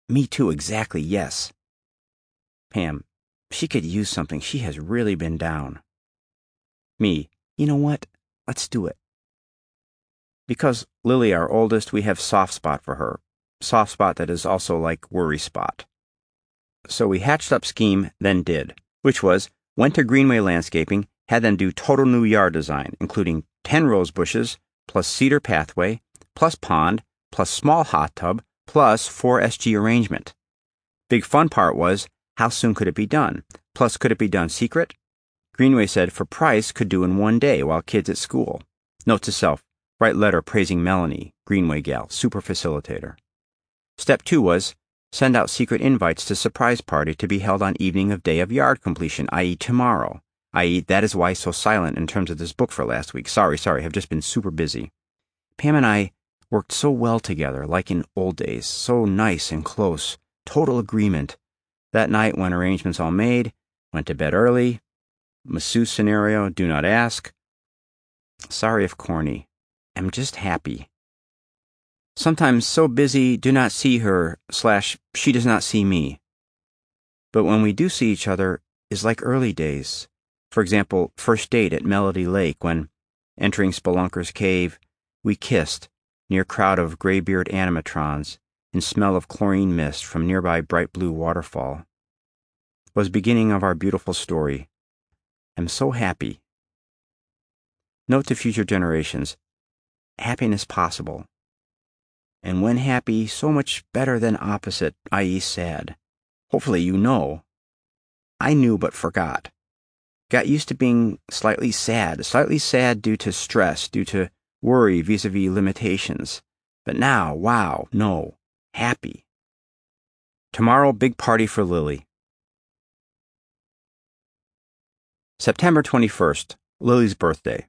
Me too, exactly, yes. Pam, she could use something. She has really been down. Me, you know what? Let's do it. Because Lily, our oldest, we have soft spot for her. Soft spot that is also like worry spot. So we hatched up scheme, then did, which was, went to Greenway Landscaping, had them do total new yard design, including 10 rose bushes, plus cedar pathway, plus pond, plus small hot tub, plus 4 SG arrangement. Big fun part was, how soon could it be done? Plus, could it be done secret? Greenway said for price could do in 1 day while kids at school. Note to self, write letter praising Melanie, Greenway gal, super facilitator. Step 2 was, send out secret invites to surprise party to be held on evening of day of yard completion, i.e. tomorrow, i.e. that is why so silent in terms of this book for last week. Sorry, have just been super busy. Pam and I worked so well together, like in old days, so nice and close, total agreement. That night when arrangements all made, went to bed early, masseuse scenario, do not ask. Sorry if corny. I'm just happy. Sometimes so busy, do not see her, / she does not see me. But when we do see each other, is like early days. For example, first date at Melody Lake when, entering Spelunker's cave, we kissed, near crowd of graybeard animatrons, and smell of chlorine mist from nearby bright blue waterfall. Was beginning of our beautiful story. I'm so happy. Note to future generations, happiness possible. And when happy, so much better than opposite, i.e. sad. Hopefully you know. I knew but forgot. Got used to being slightly sad due to stress, due to worry vis-a-vis limitations. But now, wow, no, happy. Tomorrow, big party for Lily. September 21st, Lily's birthday.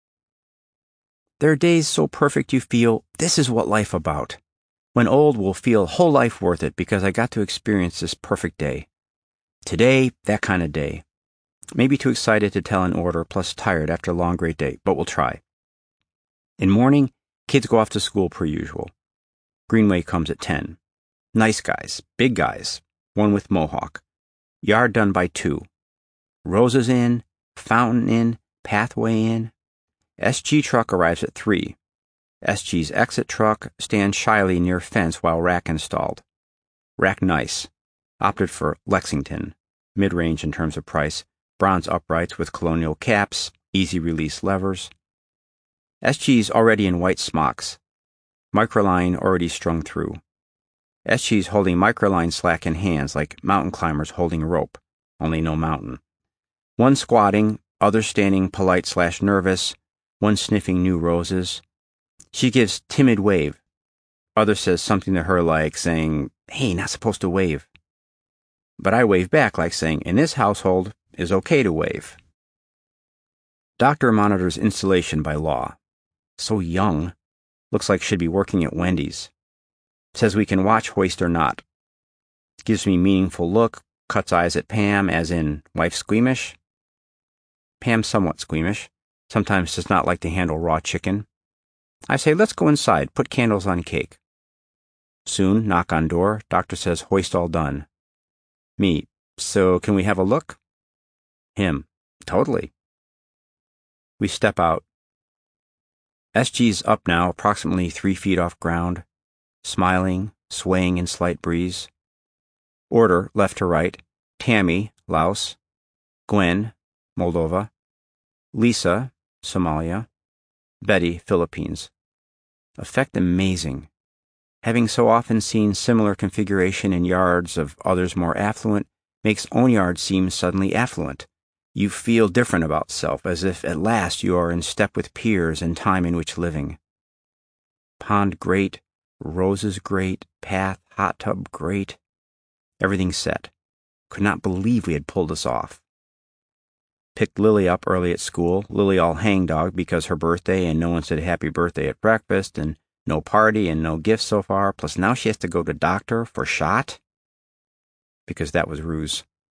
There are days so perfect you feel, this is what life about. When old, we'll feel whole life worth it because I got to experience this perfect day. Today, that kind of day. Maybe too excited to tell an order, plus tired after a long, great day, but we'll try. In morning, kids go off to school per usual. Greenway comes at 10. Nice guys, big guys, one with mohawk. Yard done by 2. Roses in, fountain in, pathway in. SG truck arrives at 3. SG's exit truck stands shyly near fence while rack installed. Rack nice. Opted for Lexington. Mid-range in terms of price. Bronze uprights with colonial caps. Easy release levers. SG's already in white smocks. Microline already strung through. SG's holding microline slack in hands like mountain climbers holding rope. Only no mountain. One squatting, other standing polite / nervous. One sniffing new roses. She gives timid wave. Other says something to her like saying, hey, not supposed to wave. But I wave back like saying, in this household, is okay to wave. Doctor monitors installation by law. So young. Looks like should be working at Wendy's. Says we can watch hoist or not. Gives me meaningful look, cuts eyes at Pam as in, wife squeamish? Pam somewhat squeamish. Sometimes does not like to handle raw chicken. I say, let's go inside, put candles on cake. Soon, knock on door, doctor says hoist all done. Me, so can we have a look? Him, totally. We step out. SG's up now, approximately 3 feet off ground, smiling, swaying in slight breeze. Order, left to right, Tammy, Laos, Gwen, Moldova, Lisa, Somalia, Betty, Philippines. Effect amazing. Having so often seen similar configuration in yards of others more affluent makes own yard seem suddenly affluent. You feel different about self, as if at last you are in step with peers and time in which living. Pond great, roses great, path, hot tub great. Everything set. Could not believe we had pulled this off. Picked Lily up early at school, Lily all hangdog because her birthday and no one said happy birthday at breakfast and no party and no gifts so far, plus now she has to go to doctor for shot? Because that was ruse.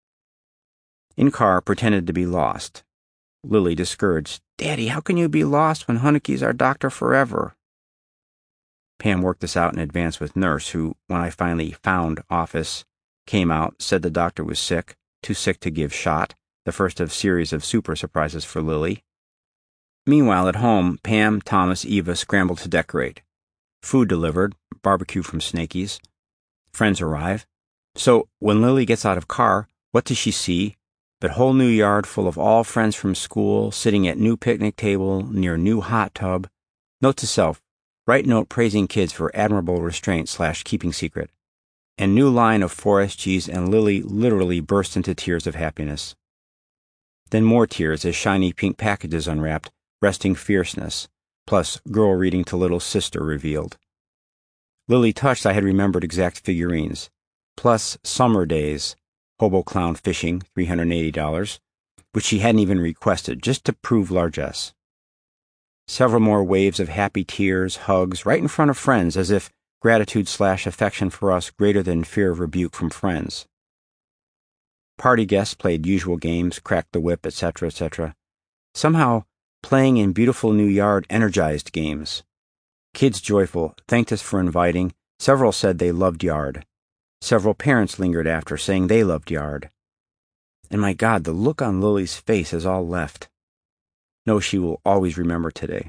In car, pretended to be lost. Lily discouraged, Daddy, how can you be lost when Hunniky's our doctor forever? Pam worked this out in advance with Nurse, who, when I finally found office, came out, said the doctor was sick, too sick to give shot, the first of series of super surprises for Lily. Meanwhile, at home, Pam, Thomas, Eva scrambled to decorate. Food delivered, barbecue from Snakey's. Friends arrive. So, when Lily gets out of car, what does she see but whole new yard full of all friends from school, sitting at new picnic table near new hot tub. Note to self, write note praising kids for admirable restraint / keeping secret. And new line of 4SGs, and Lily literally burst into tears of happiness. Then more tears as shiny pink packages unwrapped, resting fierceness, plus girl reading to little sister revealed. Lily touched I had remembered exact figurines, plus summer days, hobo clown fishing, $380, which she hadn't even requested, just to prove largesse. Several more waves of happy tears, hugs, right in front of friends, as if gratitude / affection for us greater than fear of rebuke from friends. Party guests played usual games, cracked the whip, etc., etc. Somehow, playing in beautiful new yard energized games. Kids joyful, thanked us for inviting. Several said they loved yard. Several parents lingered after, saying they loved yard. And my God, the look on Lily's face has all left. No, she will always remember today.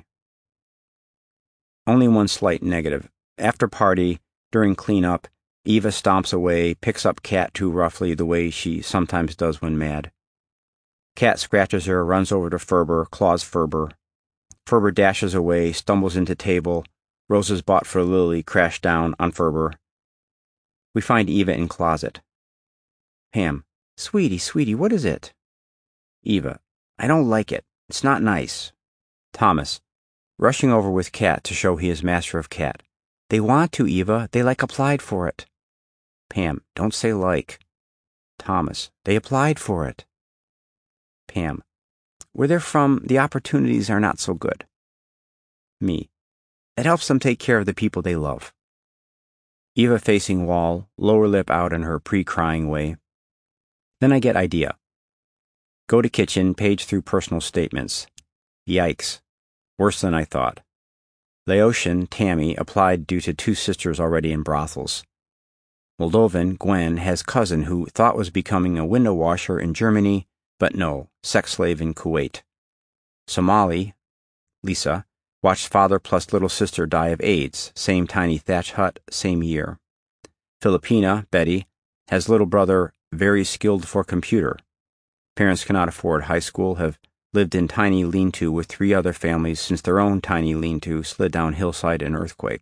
Only one slight negative. After party, during cleanup, Eva stomps away, picks up Cat too roughly the way she sometimes does when mad. Cat scratches her, runs over to Ferber, claws Ferber. Ferber dashes away, stumbles into table. Roses bought for Lily crash down on Ferber. We find Eva in closet. Pam, sweetie, what is it? Eva, I don't like it. It's not nice. Thomas, rushing over with Cat to show he is master of Cat. They want to, Eva. They applied for it. Pam, don't say like. Thomas, they applied for it. Pam, where they're from, the opportunities are not so good. Me, it helps them take care of the people they love. Eva facing wall, lower lip out in her pre-crying way. Then I get idea. Go to kitchen, page through personal statements. Yikes. Worse than I thought. Laotian, Tammy, applied due to 2 sisters already in brothels. Moldovan, Gwen, has cousin who thought was becoming a window washer in Germany, but no, sex slave in Kuwait. Somali, Lisa, watched father plus little sister die of AIDS, same tiny thatch hut, same year. Filipina, Betty, has little brother very skilled for computer. Parents cannot afford high school, have lived in tiny lean-to with 3 other families since their own tiny lean-to slid down hillside in earthquake.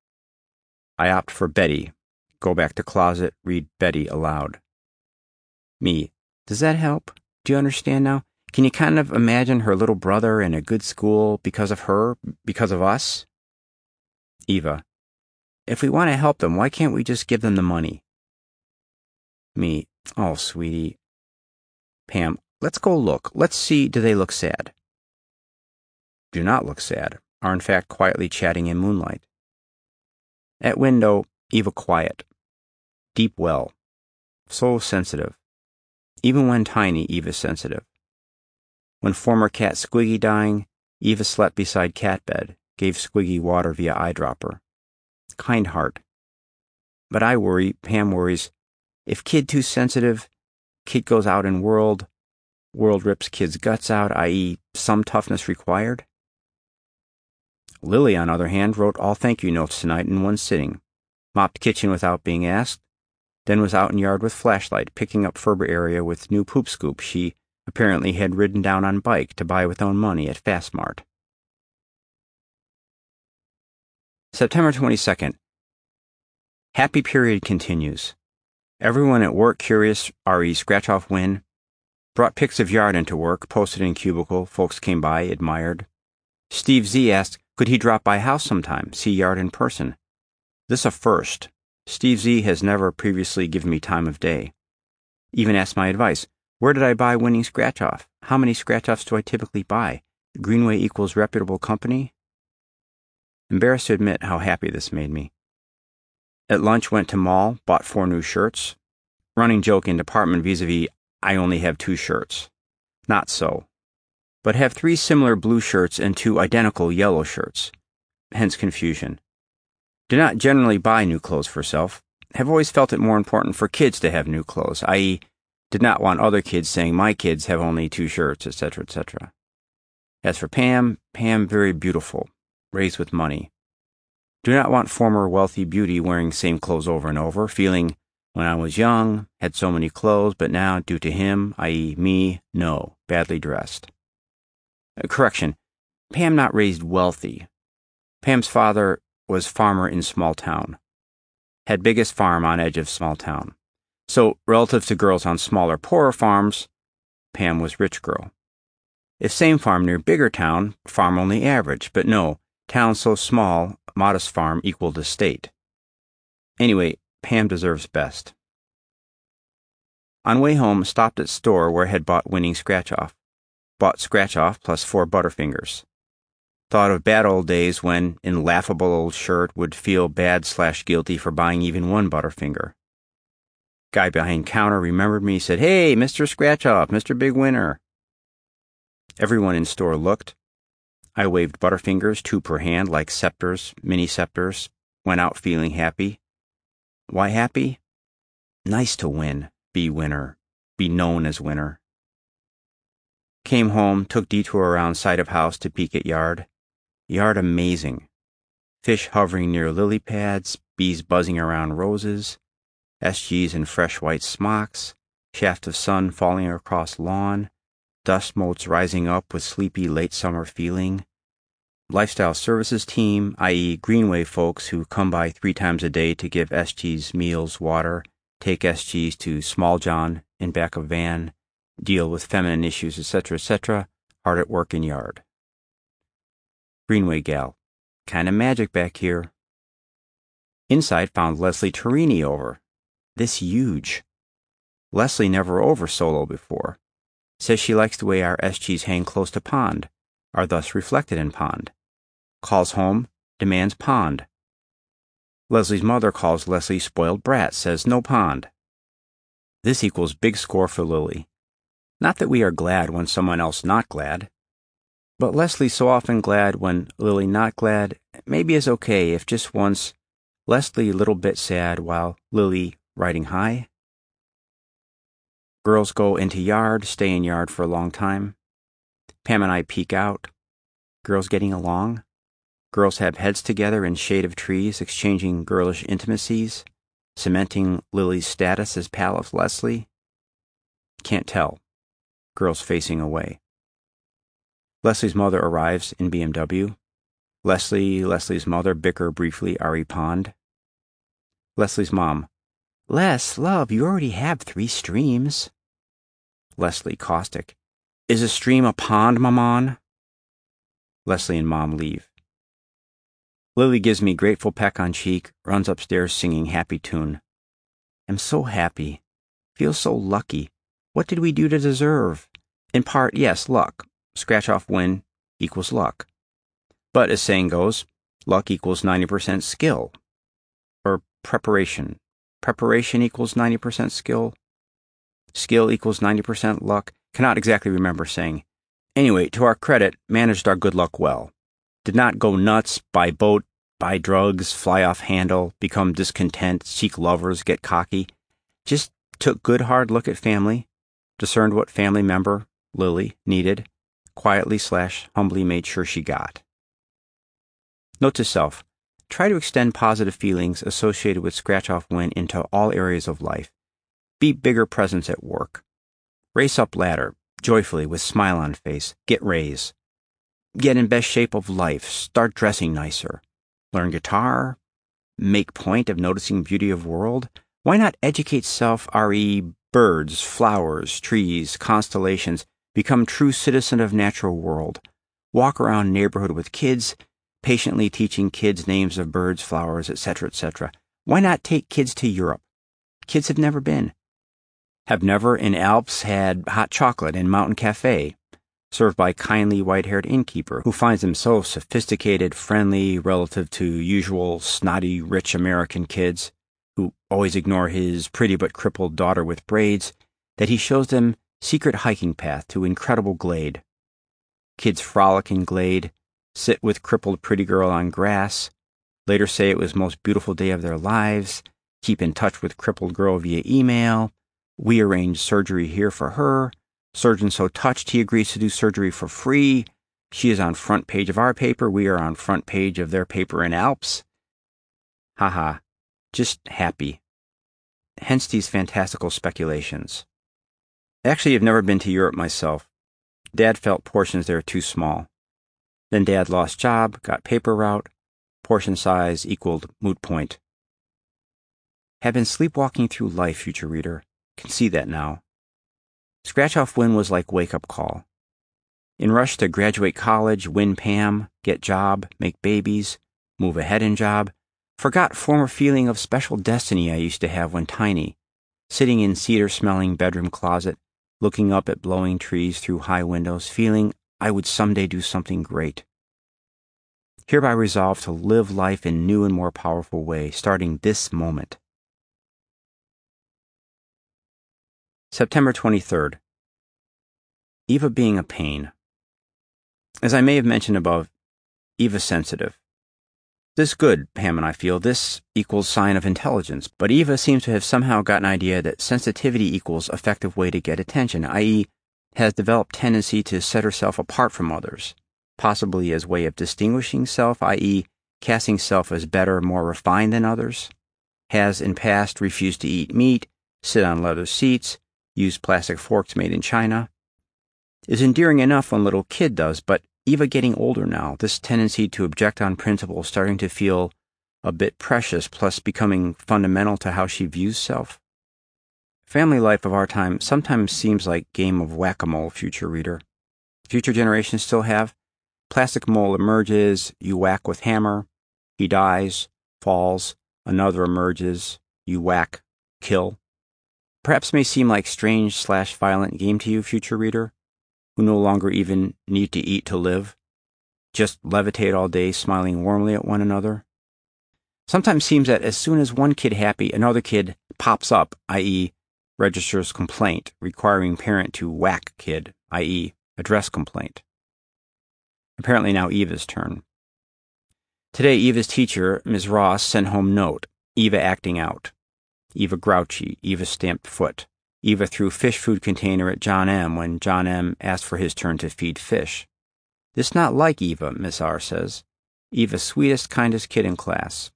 I opt for Betty. Go back to closet, read Betty aloud. Me, does that help? Do you understand now? Can you kind of imagine her little brother in a good school because of her, because of us? Eva, if we want to help them, why can't we just give them the money? Me, oh, sweetie. Pam, let's go look. Let's see, do they look sad? Do not look sad, are in fact quietly chatting in moonlight. At window, Eva quiet. Deep well. So sensitive. Even when tiny, Eva's sensitive. When former cat Squiggy dying, Eva slept beside cat bed, gave Squiggy water via eyedropper. Kind heart. But I worry, Pam worries, if kid too sensitive, kid goes out in world rips kid's guts out, i.e. some toughness required. Lily, on other hand, wrote all thank you notes tonight in one sitting, mopped kitchen without being asked, then was out in yard with flashlight, picking up Ferber area with new poop scoop she apparently had ridden down on bike to buy with own money at Fastmart. September 22nd. Happy period continues. Everyone at work curious, re scratch off win. Brought pics of yard into work, posted in cubicle, folks came by, admired. Steve Z asked, could he drop by house sometime, see yard in person? This a first. Steve Z has never previously given me time of day. Even asked my advice. Where did I buy winning scratch-off? How many scratch-offs do I typically buy? Greenway equals reputable company? Embarrassed to admit how happy this made me. At lunch went to mall, bought 4 new shirts. Running joke in department vis-a-vis, I only have 2 shirts. Not so. But have 3 similar blue shirts and 2 identical yellow shirts. Hence confusion. Do not generally buy new clothes for self. Have always felt it more important for kids to have new clothes, i.e., did not want other kids saying my kids have only 2 shirts, etc., etc. As for Pam very beautiful, raised with money. Do not want former wealthy beauty wearing same clothes over and over, feeling, when I was young, had so many clothes, but now, due to him, i.e. me, no, badly dressed. Correction, Pam not raised wealthy. Pam's father was farmer in small town. Had biggest farm on edge of small town. So, relative to girls on smaller, poorer farms, Pam was rich girl. If same farm near bigger town, farm only average, but no, town so small, modest farm equaled estate. Anyway, Pam deserves best. On way home, stopped at store where had bought winning scratch-off. Bought scratch-off plus 4 Butterfingers. Thought of bad old days when, in laughable old shirt, would feel bad/guilty for buying even 1 Butterfinger. Guy behind counter remembered me, said, "Hey, Mr. Scratch-Off, Mr. Big Winner." Everyone in store looked. I waved Butterfingers, 2 per hand, like scepters, mini scepters, went out feeling happy. Why happy? Nice to win, be winner, be known as winner. Came home, took detour around side of house to peek at yard. Yard amazing. Fish hovering near lily pads, bees buzzing around roses, SGs in fresh white smocks, shaft of sun falling across lawn, dust motes rising up with sleepy late summer feeling. Lifestyle services team, i.e. Greenway folks who come by 3 times a day to give SGs meals, water, take SGs to Small John in back of van, deal with feminine issues, etc., etc., hard at work in yard. Greenway gal. Kinda magic back here. Inside found Leslie Torini over. This huge. Leslie never over solo before. Says she likes the way our SGs hang close to pond, are thus reflected in pond. Calls home, demands pond. Leslie's mother calls Leslie spoiled brat, says no pond. This equals big score for Lily. Not that we are glad when someone else not glad. But Leslie so often glad when Lily not glad, maybe is okay if just once Leslie little bit sad while Lily riding high. Girls go into yard, stay in yard for a long time. Pam and I peek out. Girls getting along. Girls have heads together in shade of trees, exchanging girlish intimacies, cementing Lily's status as pal of Leslie. Can't tell. Girls facing away. Leslie's mother arrives in BMW. Leslie's mother bicker briefly RE Pond. Leslie's mom. Les, love, you already have 3 streams. Leslie caustic. Is a stream a pond, Maman? Leslie and Mom leave. Lily gives me grateful peck on cheek, runs upstairs singing happy tune. I'm so happy. Feel so lucky. What did we do to deserve? In part, yes, luck. Scratch-off win equals luck. But as saying goes, luck equals 90% skill. Or preparation. Preparation equals 90% skill. Skill equals 90% luck. Cannot exactly remember saying. Anyway, to our credit, managed our good luck well. Did not go nuts, buy boat, buy drugs, fly off handle, become discontent, seek lovers, get cocky. Just took good hard look at family, discerned what family member, Lily, needed, quietly/humbly made sure she got. Note to self, try to extend positive feelings associated with scratch-off win into all areas of life. Be bigger presence at work. Race up ladder, joyfully with smile on face, get raise. Get in best shape of life, start dressing nicer. Learn guitar, make point of noticing beauty of world. Why not educate self re birds, flowers, trees, constellations, become true citizen of natural world. Walk around neighborhood with kids, patiently teaching kids names of birds, flowers, etc., etc. Why not take kids to Europe? Kids have never been. Have never in Alps had hot chocolate in Mountain Cafe, served by kindly white-haired innkeeper who finds them so sophisticated, friendly, relative to usual snotty, rich American kids who always ignore his pretty but crippled daughter with braids, that he shows them secret hiking path to incredible glade. Kids frolic in glade, sit with crippled pretty girl on grass, Later say it was the most beautiful day of their lives, keep in touch with crippled girl via email, we arranged surgery here for her, surgeon so touched he agrees to do surgery for free, she is on front page of our paper, we are on front page of their paper in Alps. Haha, just happy. Hence these fantastical speculations. Actually, I've never been to Europe myself. Dad felt portions there too small. Then Dad lost job, got paper route, portion size equaled moot point. Have been sleepwalking through life, future reader. Can see that now. Scratch-off win was like wake-up call. In rush to graduate college, win Pam, get job, make babies, move ahead in job, forgot former feeling of special destiny I used to have when tiny, sitting in cedar-smelling bedroom closet, looking up at blowing trees through high windows, feeling I would someday do something great. Hereby resolve to live life in new and more powerful way, starting this moment. September 23rd. Eva being a pain. As I may have mentioned above, Eva's sensitive. This good, Pam and I feel, this equals sign of intelligence, but Eva seems to have somehow got an idea that sensitivity equals effective way to get attention, i.e., has developed tendency to set herself apart from others, possibly as way of distinguishing self, i.e., casting self as better, more refined than others, has in past refused to eat meat, sit on leather seats, use plastic forks made in China, is endearing enough when little kid does, but Eva getting older now, this tendency to object on principle starting to feel a bit precious, plus becoming fundamental to how she views self. Family life of our time sometimes seems like game of whack-a-mole, future reader. Future generations still have. Plastic mole emerges, you whack with hammer, he dies, falls, another emerges, you whack, kill. Perhaps may seem like strange/violent game to you, future reader, who no longer even need to eat to live, just levitate all day smiling warmly at one another. Sometimes seems that as soon as one kid happy, another kid pops up, i.e., registers complaint, requiring parent to whack kid, i.e., address complaint. Apparently now Eva's turn. Today Eva's teacher, Ms. Ross, sent home note, Eva acting out. Eva grouchy, Eva stamped foot. Eva threw fish food container at John M. when John M. asked for his turn to feed fish. This not like Eva, Miss R. says. Eva sweetest, kindest kid in class.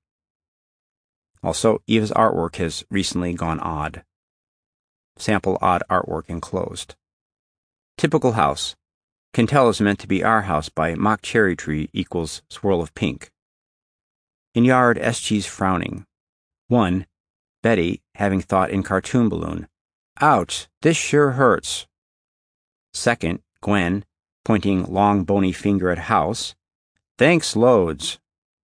Also, Eva's artwork has recently gone odd. Sample odd artwork enclosed. Typical house. Can tell is meant to be our house by mock cherry tree equals swirl of pink. In yard, SG's frowning. 1. Betty, having thought in cartoon balloon. Ouch, this sure hurts. 2nd, Gwen, pointing long bony finger at house. Thanks loads.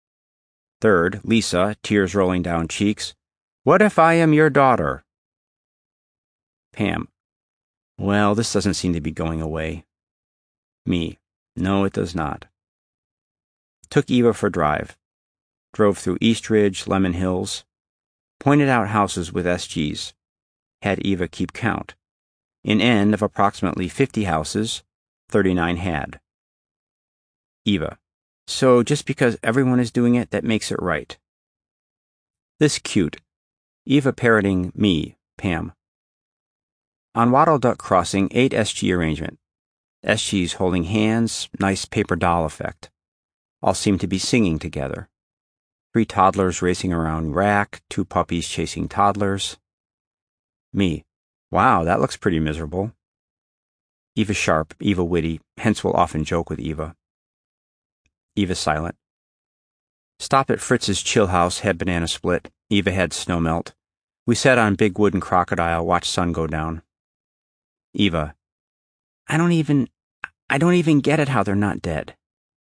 3rd, Lisa, tears rolling down cheeks. What if I am your daughter? Pam. Well, this doesn't seem to be going away. Me. No, it does not. Took Eva for drive. Drove through East Ridge, Lemon Hills. Pointed out houses with SGs. Had Eva keep count. In end of approximately 50 houses, 39 had. Eva. So just because everyone is doing it, that makes it right. This cute. Eva parroting me, Pam. On Wattle Duck Crossing, 8 SG arrangement. SGs holding hands, nice paper doll effect. All seem to be singing together. 3 toddlers racing around rack, 2 puppies chasing toddlers. Me. Wow, that looks pretty miserable. Eva sharp, Eva witty, hence will often joke with Eva. Eva silent. Stop at Fritz's chill house, had banana split. Eva had snow melt. We sat on big wooden crocodile, watched sun go down. Eva. I don't even get it how they're not dead.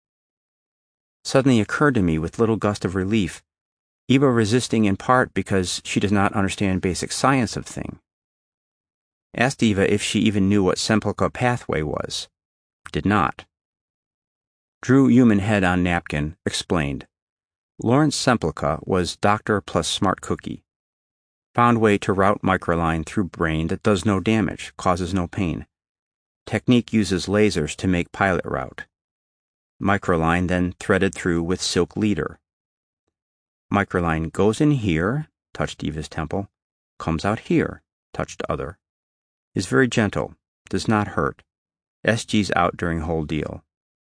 Suddenly occurred to me with little gust of relief, Eva resisting in part because she does not understand basic science of thing. Asked Eva if she even knew what Semplica pathway was. Did not. Drew human head on napkin, explained. Lawrence Semplica was doctor plus smart cookie. Found way to route microline through brain that does no damage, causes no pain. Technique uses lasers to make pilot route. Microline then threaded through with silk leader. Microline goes in here, touched Eva's temple, comes out here, touched other. Is very gentle, does not hurt. SG's out during whole deal.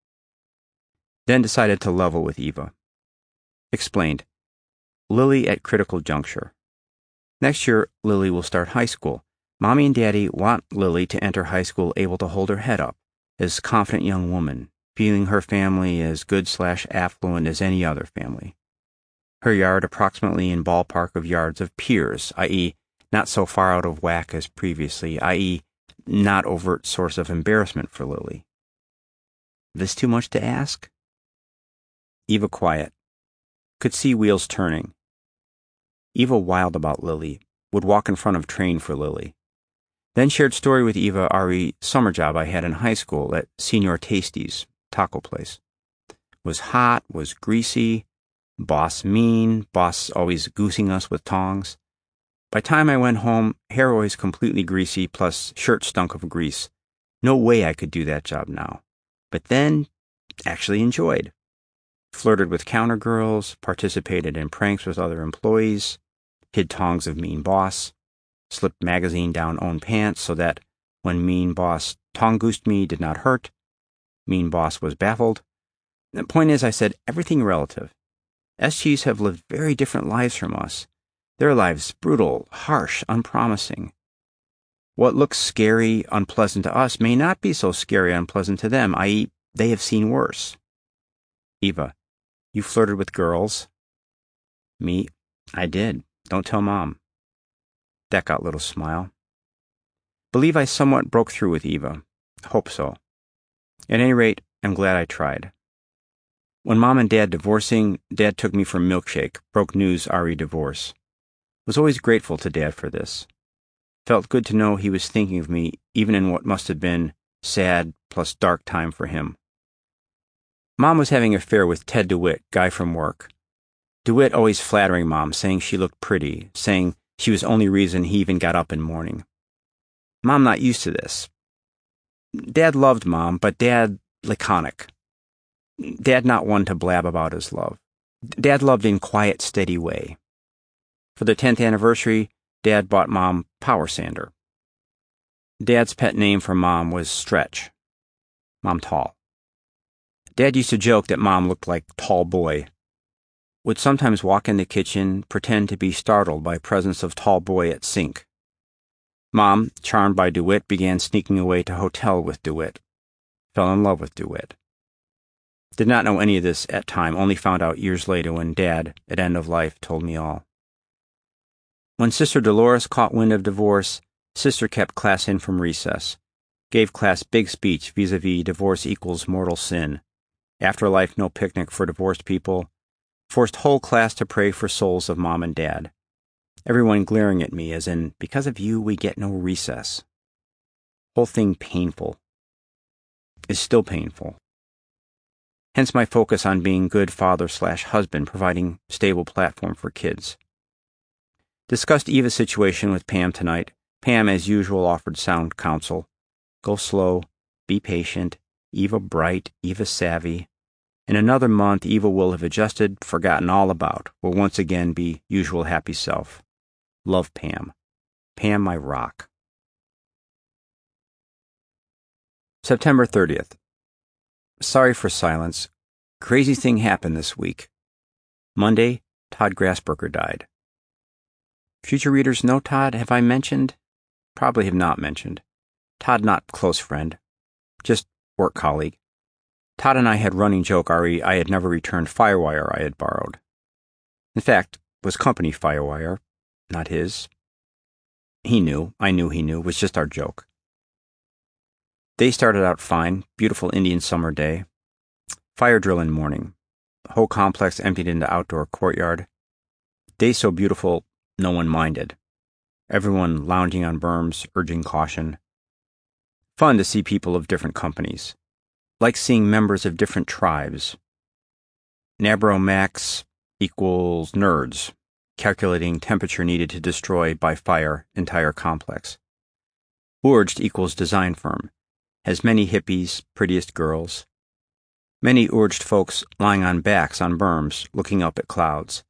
Then decided to level with Eva. Explained. Lily at critical juncture. Next year, Lily will start high school. Mommy and Daddy want Lily to enter high school able to hold her head up, as confident young woman, feeling her family as good/affluent as any other family. Her yard approximately in ballpark of yards of peers, i.e., not so far out of whack as previously, i.e., not overt source of embarrassment for Lily. This too much to ask? Eva quiet. Could see wheels turning. Eva wild about Lily, would walk in front of train for Lily. Then shared story with Eva re summer job I had in high school at Senior Tasty's, taco place. Was hot, was greasy, boss mean, boss always goosing us with tongs. By time I went home, hair always completely greasy, plus shirt stunk of grease. No way I could do that job now. But then, actually enjoyed. Flirted with counter girls, participated in pranks with other employees, hid tongs of mean boss, slipped magazine down own pants so that when mean boss tongue-goosed me did not hurt. Mean boss was baffled. The point is, I said, everything relative. SGs have lived very different lives from us. Their lives brutal, harsh, unpromising. What looks scary, unpleasant to us may not be so scary, unpleasant to them, i.e., they have seen worse. Eva, you flirted with girls? Me, I did. Don't tell Mom. That got little smile. Believe I somewhat broke through with Eva. Hope so. At any rate, I'm glad I tried. When Mom and Dad divorcing, Dad took me for milkshake, broke news re divorce. Was always grateful to Dad for this. Felt good to know he was thinking of me, even in what must have been sad plus dark time for him. Mom was having an affair with Ted DeWitt, guy from work. DeWitt always flattering Mom, saying she looked pretty, saying she was the only reason he even got up in morning. Mom not used to this. Dad loved Mom, but Dad laconic. Dad not one to blab about his love. Dad loved in quiet, steady way. For the 10th anniversary, Dad bought Mom Power Sander. Dad's pet name for Mom was Stretch. Mom tall. Dad used to joke that Mom looked like tall boy. Would sometimes walk in the kitchen, pretend to be startled by presence of tall boy at sink. Mom, charmed by DeWitt, began sneaking away to hotel with DeWitt. Fell in love with DeWitt. Did not know any of this at time, only found out years later when Dad, at end of life, told me all. When Sister Dolores caught wind of divorce, Sister kept class in from recess. Gave class big speech vis-a-vis divorce equals mortal sin. Afterlife no picnic for divorced people. Forced whole class to pray for souls of Mom and Dad. Everyone glaring at me as in, because of you we get no recess. Whole thing painful. Is still painful. Hence my focus on being good father/husband, providing stable platform for kids. Discussed Eva's situation with Pam tonight. Pam, as usual, offered sound counsel. Go slow, be patient, Eva bright, Eva savvy. In another month, Eva will have adjusted, forgotten all about, will once again be usual happy self. Love Pam. Pam, my rock. September 30th. Sorry for silence. Crazy thing happened this week. Monday, Todd Grassberger died. Future readers know Todd, have I mentioned? Probably have not mentioned. Todd not close friend. Just work colleague. Todd and I had running joke I had never returned Firewire I had borrowed. In fact, was company Firewire, not his. He knew, I knew he knew, it was just our joke. Day started out fine, beautiful Indian summer day. Fire drill in morning. Whole complex emptied into outdoor courtyard. Day so beautiful, no one minded. Everyone lounging on berms, urging caution. Fun to see people of different companies. Like seeing members of different tribes. Nabro Max equals nerds, calculating temperature needed to destroy by fire entire complex. Urged equals design firm, has many hippies, prettiest girls. Many urged folks lying on backs on berms, looking up at clouds.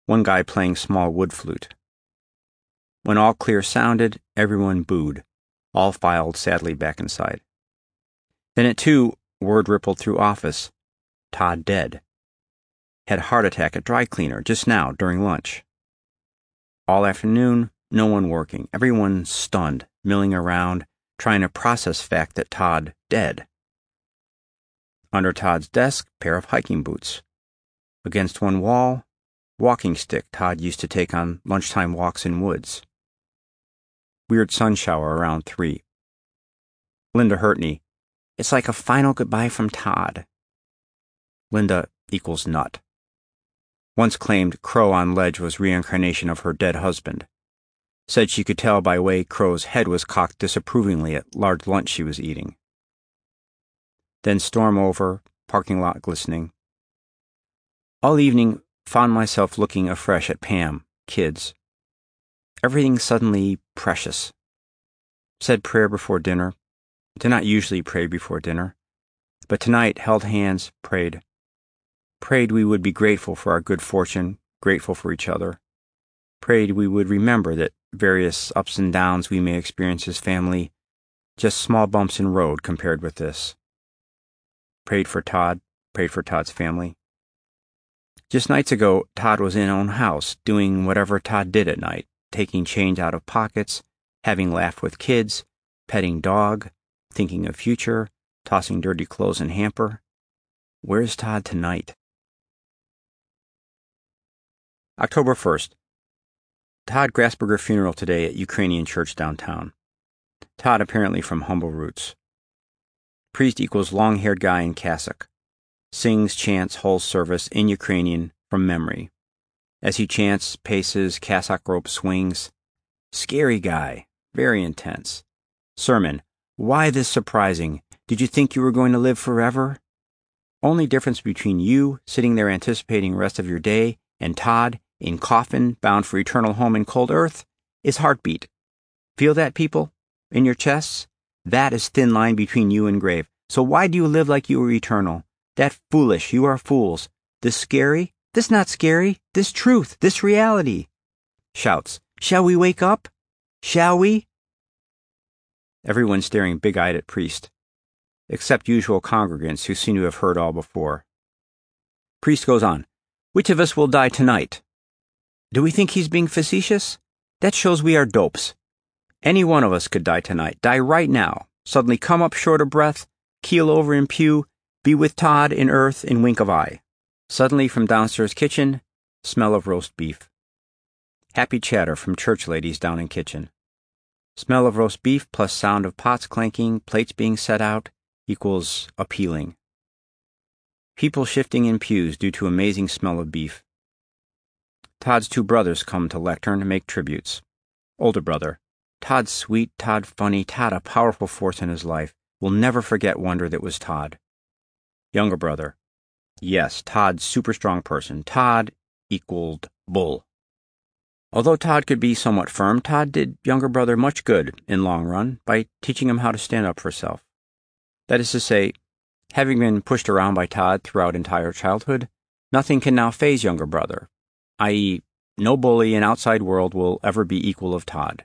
one guy playing small wood flute. When all clear sounded, everyone booed. All filed sadly back inside. Then at 2, word rippled through office. Todd dead. Had heart attack at dry cleaner just now during lunch. All afternoon, no one working. Everyone stunned, milling around, trying to process fact that Todd dead. Under Todd's desk, pair of hiking boots. Against one wall, walking stick Todd used to take on lunchtime walks in woods. Weird sun shower around 3. Linda Hurtney, it's like a final goodbye from Todd. Linda equals nut. Once claimed Crow on ledge was reincarnation of her dead husband. Said she could tell by way Crow's head was cocked disapprovingly at large lunch she was eating. Then storm over, parking lot glistening. All evening, found myself looking afresh at Pam, kids. Everything suddenly precious. Said prayer before dinner. Did not usually pray before dinner. But tonight held hands, prayed. Prayed we would be grateful for our good fortune, grateful for each other. Prayed we would remember that various ups and downs we may experience as family, just small bumps in road compared with this. Prayed for Todd, prayed for Todd's family. Just nights ago, Todd was in own house, doing whatever Todd did at night, taking change out of pockets, having laughed with kids, petting dog, thinking of future, tossing dirty clothes in hamper. Where's Todd tonight? October 1st. Todd Grasberger funeral today at Ukrainian church downtown. Todd apparently from humble roots. Priest equals long-haired guy in cassock. Sings, chants, whole service in Ukrainian from memory. As he chants, paces, cassock rope swings. Scary guy, very intense. Sermon, why this surprising? Did you think you were going to live forever? Only difference between you, sitting there anticipating the rest of your day, and Todd, in coffin, bound for eternal home in cold earth, is heartbeat. Feel that, people? In your chests? That is thin line between you and grave. So why do you live like you are eternal? That foolish, you are fools. This scary? This not scary. This truth, this reality. Shouts, shall we wake up? Shall we? Everyone staring big-eyed at priest, except usual congregants who seem to have heard all before. Priest goes on, which of us will die tonight? Do we think he's being facetious? That shows we are dopes. Any one of us could die tonight, die right now, suddenly come up short of breath, keel over in pew, be with Todd in earth in wink of eye. Suddenly from downstairs kitchen, smell of roast beef. Happy chatter from church ladies down in kitchen. Smell of roast beef plus sound of pots clanking, plates being set out, equals appealing. People shifting in pews due to amazing smell of beef. Todd's 2 brothers come to lectern to make tributes. Older brother, Todd sweet, Todd funny, Todd a powerful force in his life, will never forget wonder that was Todd. Younger brother, yes, Todd super strong person, Todd equaled bull. Although Todd could be somewhat firm, Todd did younger brother much good in long run by teaching him how to stand up for self. That is to say, having been pushed around by Todd throughout entire childhood, nothing can now faze younger brother, i.e., no bully in outside world will ever be equal of Todd.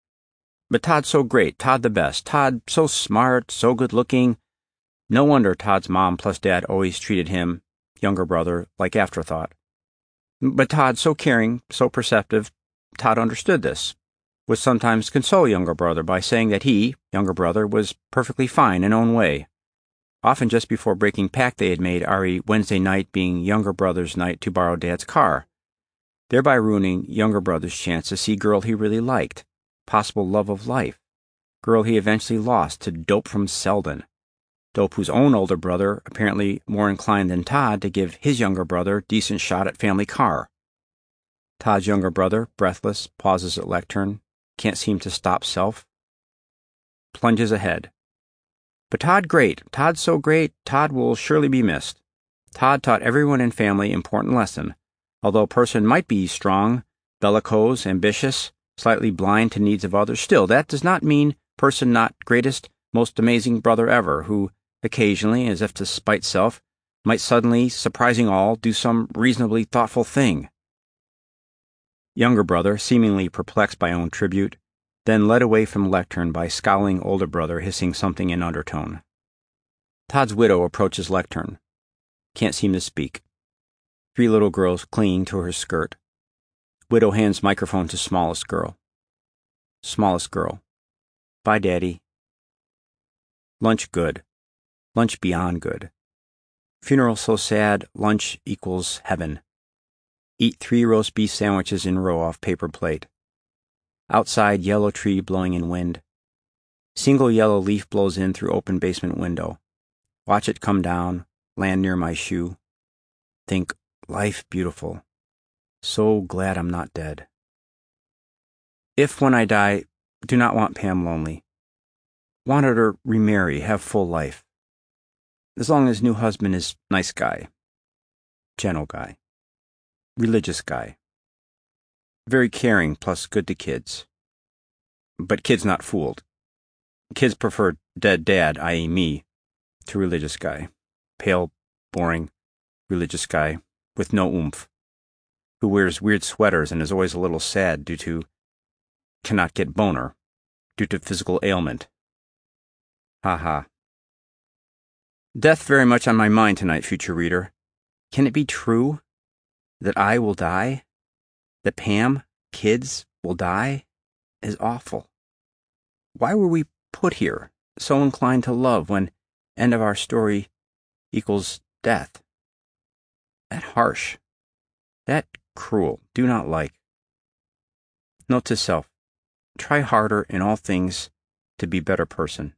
But Todd's so great, Todd the best, Todd so smart, so good-looking. No wonder Todd's mom plus dad always treated him, younger brother, like afterthought. But Todd so caring, so perceptive, Todd understood this, would sometimes console younger brother by saying that he, younger brother, was perfectly fine in own way. Often just before breaking pact they had made RE Wednesday night being younger brother's night to borrow dad's car, thereby ruining younger brother's chance to see girl he really liked, possible love of life, girl he eventually lost to dope from Selden, dope whose own older brother apparently more inclined than Todd to give his younger brother decent shot at family car. Todd's younger brother, breathless, pauses at lectern, can't seem to stop self, plunges ahead. But Todd great, Todd so great, Todd will surely be missed. Todd taught everyone in family important lesson. Although person might be strong, bellicose, ambitious, slightly blind to needs of others, still that does not mean person not greatest, most amazing brother ever, who occasionally, as if to spite self, might suddenly, surprising all, do some reasonably thoughtful thing. Younger brother, seemingly perplexed by own tribute, then led away from lectern by scowling older brother hissing something in undertone. Todd's widow approaches lectern. Can't seem to speak. 3 little girls clinging to her skirt. Widow hands microphone to smallest girl. Smallest girl. Bye, Daddy. Lunch good. Lunch beyond good. Funeral so sad, lunch equals heaven. Eat 3 roast beef sandwiches in a row off paper plate. Outside, yellow tree blowing in wind. Single yellow leaf blows in through open basement window. Watch it come down, land near my shoe. Think, life beautiful. So glad I'm not dead. If, when I die, do not want Pam lonely. Want her to remarry, have full life. As long as new husband is nice guy. Gentle guy. Religious guy. Very caring plus good to kids. But kids not fooled. Kids prefer dead dad, i.e. me, to religious guy. Pale, boring, religious guy with no oomph. Who wears weird sweaters and is always a little sad due to cannot get boner, due to physical ailment. Ha ha. Death very much on my mind tonight, future reader. Can it be true that I will die? That Pam, kids, will die? Is awful. Why were we put here, so inclined to love, when end of our story equals death? That harsh. That cruel. Do not like. Note to self. Try harder in all things to be better person.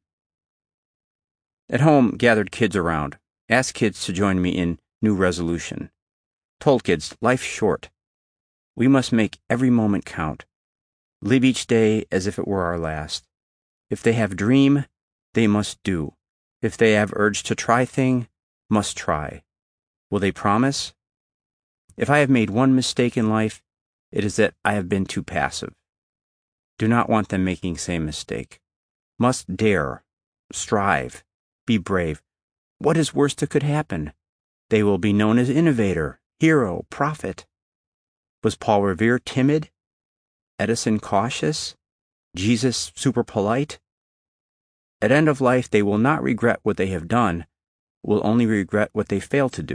At home, gathered kids around. Asked kids to join me in new resolution. Told kids, life's short. We must make every moment count. Live each day as if it were our last. If they have dream, they must do. If they have urge to try thing, must try. Will they promise? If I have made one mistake in life, it is that I have been too passive. Do not want them making same mistake. Must dare, strive, be brave. What is worst that could happen? They will be known as innovator, hero, prophet. Was Paul Revere timid? Edison cautious? Jesus super polite? At end of life, they will not regret what they have done, will only regret what they failed to do.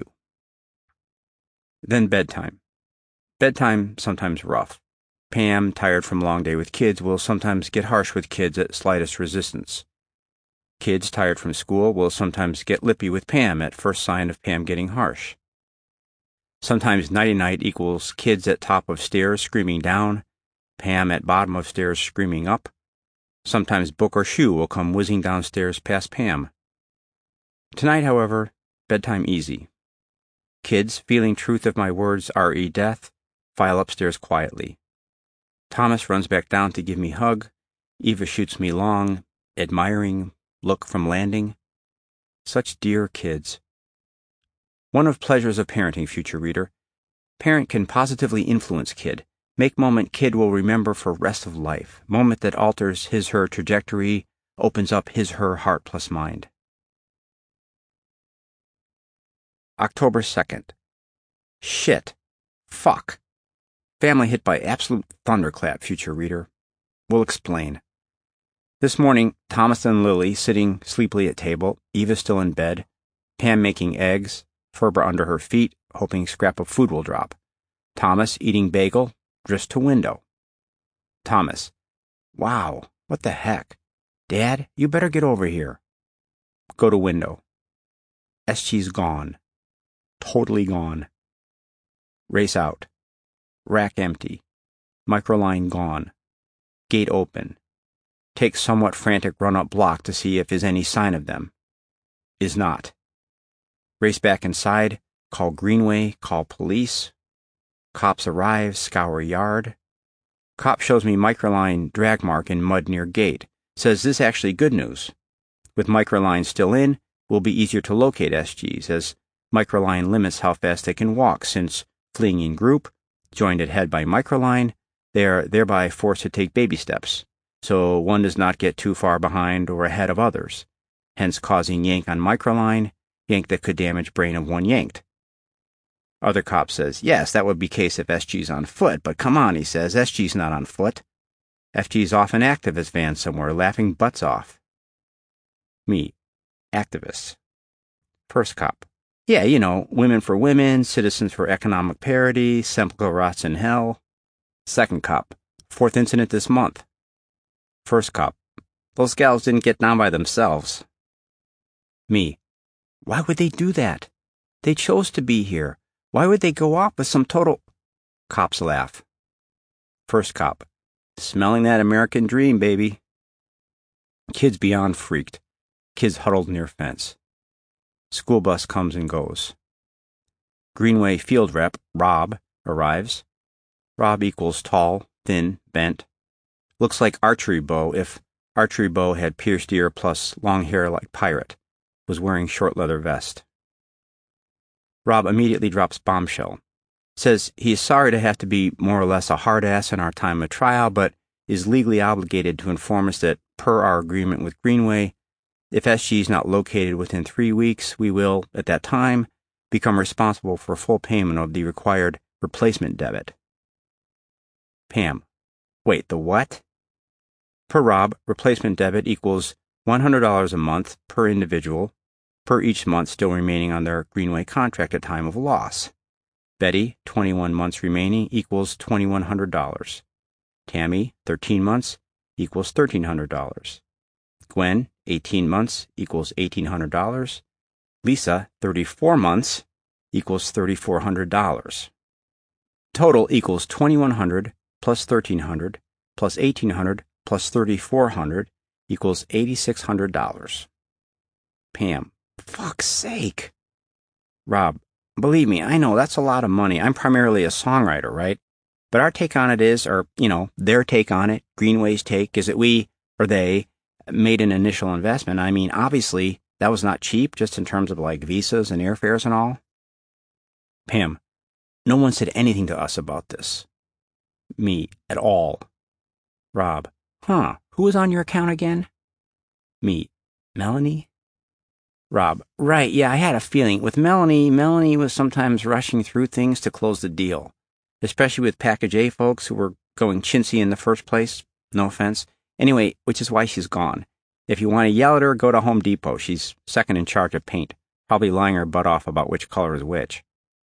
Then bedtime. Bedtime sometimes rough. Pam, tired from long day with kids, will sometimes get harsh with kids at slightest resistance. Kids, tired from school, will sometimes get lippy with Pam at first sign of Pam getting harsh. Sometimes nighty-night equals kids at top of stairs screaming down, Pam at bottom of stairs screaming up. Sometimes book or shoe will come whizzing downstairs past Pam. Tonight, however, bedtime easy. Kids, feeling truth of my words re death, file upstairs quietly. Thomas runs back down to give me hug. Eva shoots me long, admiring look from landing. Such dear kids. One of pleasures of parenting, future reader. Parent can positively influence kid. Make moment kid will remember for rest of life. Moment that alters his/her trajectory, opens up his/her heart plus mind. October 2nd. Shit. Fuck. Family hit by absolute thunderclap, future reader. We'll explain. This morning, Thomas and Lily sitting sleepily at table, Eva still in bed, Pam making eggs, Ferber under her feet, hoping scrap of food will drop. Thomas eating bagel, drifts to window. Thomas. Wow, what the heck? Dad, you better get over here. Go to window. SG's gone. Totally gone. Race out. Rack empty. Microline gone. Gate open. Take somewhat frantic run up block to see if is any sign of them. Is not. Race back inside. Call Greenway. Call police. Cops arrive. Scour yard. Cop shows me Microline drag mark in mud near gate. Says this actually good news. With Microline still in, will be easier to locate SGs, as Microline limits how fast they can walk, since, fleeing in group, joined at head by Microline, they are thereby forced to take baby steps, so one does not get too far behind or ahead of others, hence causing yank on Microline, yank that could damage brain of one yanked. Other cop says, yes, that would be case if SG's on foot, but come on, he says, SG's not on foot. FG's off in activist van somewhere, laughing butts off. Me, activists. First cop. Yeah, you know, women for women, citizens for economic parity, Semple rots in hell. Second cop. Fourth incident this month. First cop. Those gals didn't get down by themselves. Me. Why would they do that? They chose to be here. Why would they go off with some total... Cops laugh. First cop. Smelling that American dream, baby. Kids beyond freaked. Kids huddled near fence. School bus comes and goes. Greenway field rep, Rob, arrives. Rob equals tall, thin, bent. Looks like archery bow if archery bow had pierced ear plus long hair like pirate. Was wearing short leather vest. Rob immediately drops bombshell. Says he is sorry to have to be more or less a hard ass in our time of trial, but is legally obligated to inform us that, per our agreement with Greenway, if SG is not located within 3 weeks, we will, at that time, become responsible for full payment of the required replacement debit. Pam. Wait, the what? Per Rob, replacement debit equals $100 a month per individual, per each month still remaining on their Greenway contract at time of loss. Betty, 21 months remaining, equals $2,100. Tammy, 13 months, equals $1,300. Gwen, 18 months, equals $1,800. Lisa, 34 months, equals $3,400. Total equals $2,100 plus $1,300 plus $1,800 plus $3,400 equals $8,600. Pam. Fuck's sake. Rob. Believe me, I know that's a lot of money. I'm primarily a songwriter, right? But our take on it is, or, their take on it, Greenway's take, is that we, or they, made an initial investment. I mean, obviously, that was not cheap, just in terms of like visas and airfares and all. Pam. No one said anything to us about this. Me. At all. Rob. Huh. Who was on your account again? Me. Melanie? Rob. Right, yeah, I had a feeling. With Melanie was sometimes rushing through things to close the deal. Especially with Package A folks who were going chintzy in the first place. No offense. Anyway, which is why she's gone. If you want to yell at her, go to Home Depot. She's second in charge of paint. Probably lying her butt off about which color is which.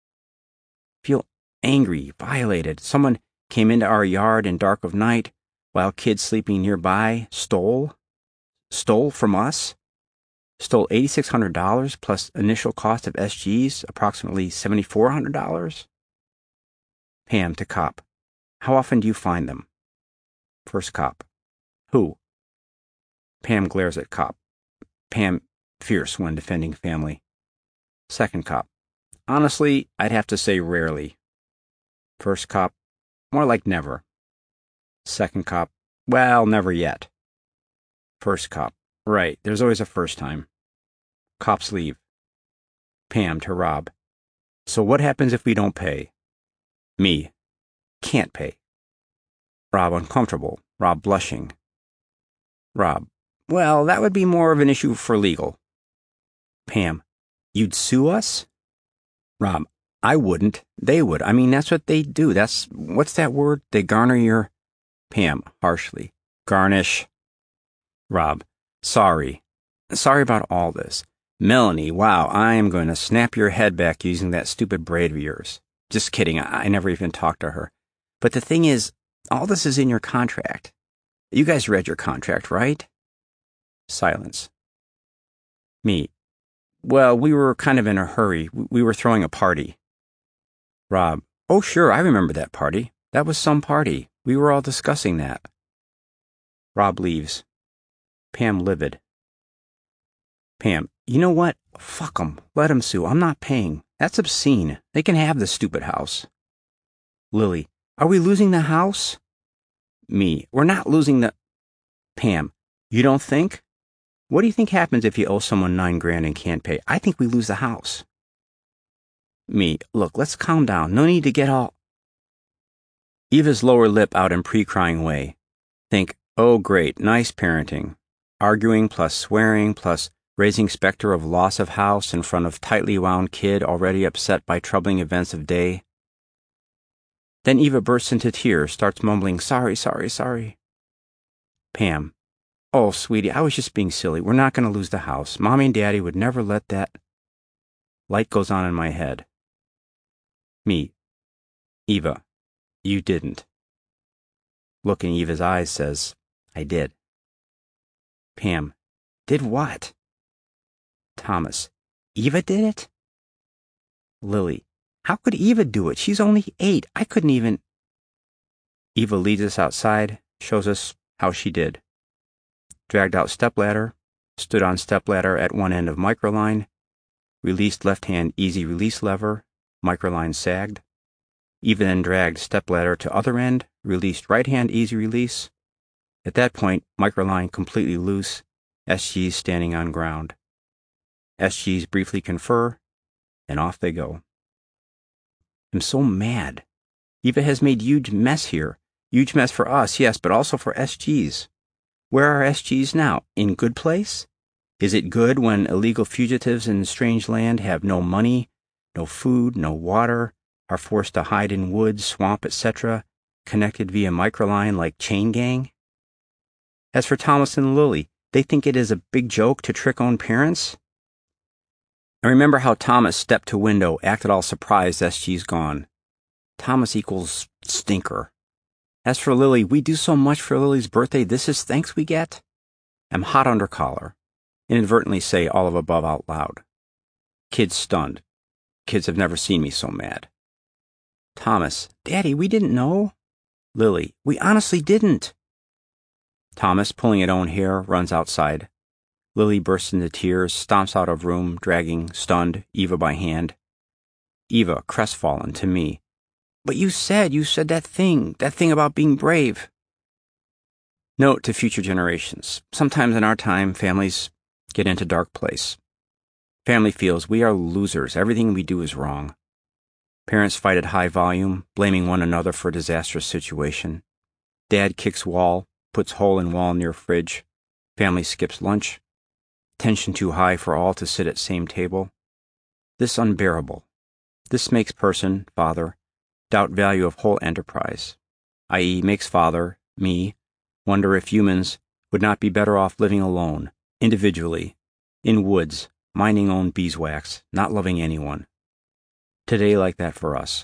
Feel angry, violated. Someone came into our yard in dark of night while kids sleeping nearby, stole from us. Stole $8,600 plus initial cost of SGs, approximately $7,400. Pam to cop. How often do you find them? First cop. Who? Pam glares at cop. Pam fierce when defending family. Second cop. Honestly, I'd have to say rarely. First cop. More like never. Second cop. Well, never yet. First cop. Right, there's always a first time. Cops leave. Pam to Rob. So what happens if we don't pay? Me. Can't pay. Rob uncomfortable. Rob blushing. Rob. Well, that would be more of an issue for legal. Pam. You'd sue us? Rob. I wouldn't. They would. I mean, that's what they do. What's that word? They garner your... Pam, harshly. Garnish. Rob. Sorry about all this. Melanie, wow, I am going to snap your head back using that stupid braid of yours. Just kidding, I never even talked to her. But the thing is, all this is in your contract. You guys read your contract, right? Silence. Me. Well, we were kind of in a hurry. We were throwing a party. Rob. Oh, sure, I remember that party. That was some party. We were all discussing that. Rob leaves. Pam livid. Pam. You know what? Fuck 'em. Let 'em sue. I'm not paying. That's obscene. They can have the stupid house. Lily. Are we losing the house? Me. We're not losing the... Pam. You don't think? What do you think happens if you owe someone $9,000 and can't pay? I think we lose the house. Me. Look, let's calm down. No need to get all... Eva's lower lip out in pre-crying way. Think, oh great, nice parenting. Arguing plus swearing plus raising specter of loss of house in front of tightly wound kid already upset by troubling events of day. Then Eva bursts into tears, starts mumbling, "Sorry, sorry, sorry." Pam, "Oh, sweetie, I was just being silly. We're not going to lose the house. Mommy and Daddy would never let that." Light goes on in my head. Me, "Eva, you didn't." Look in Eva's eyes says, "I did." Pam, "Did what?" Thomas, "Eva did it?" Lily, "How could Eva do it? She's only 8. I couldn't even." Eva leads us outside, shows us how she did. Dragged out stepladder, stood on stepladder at one end of microline, released left-hand easy release lever, microline sagged. Eva then dragged stepladder to other end, released right-hand easy release. At that point, microline completely loose, SGs standing on ground. SGs briefly confer, and off they go. I'm so mad. Eva has made huge mess here. Huge mess for us, yes, but also for SGs. Where are SGs now? In good place? Is it good when illegal fugitives in strange land have no money, no food, no water, are forced to hide in woods, swamp, etc., connected via microline like chain gang? As for Thomas and Lily, they think it is a big joke to trick own parents? I remember how Thomas stepped to window, acted all surprised SG's gone. Thomas equals stinker. As for Lily, we do so much for Lily's birthday, this is thanks we get? I'm hot under collar. Inadvertently say all of above out loud. Kids stunned. Kids have never seen me so mad. Thomas, "Daddy, we didn't know." Lily, "We honestly didn't." Thomas, pulling at own hair, runs outside. Lily bursts into tears, stomps out of room, dragging, stunned, Eva by hand. Eva, crestfallen, to me. "But you said that thing about being brave." Note to future generations. Sometimes in our time, families get into dark place. Family feels we are losers. Everything we do is wrong. Parents fight at high volume, blaming one another for a disastrous situation. Dad kicks wall, puts hole in wall near fridge. Family skips lunch. Tension too high for all to sit at same table. This unbearable. This makes person, father, doubt value of whole enterprise, i.e. makes father, me, wonder if humans would not be better off living alone, individually, in woods, minding own beeswax, not loving anyone. Today like that for us.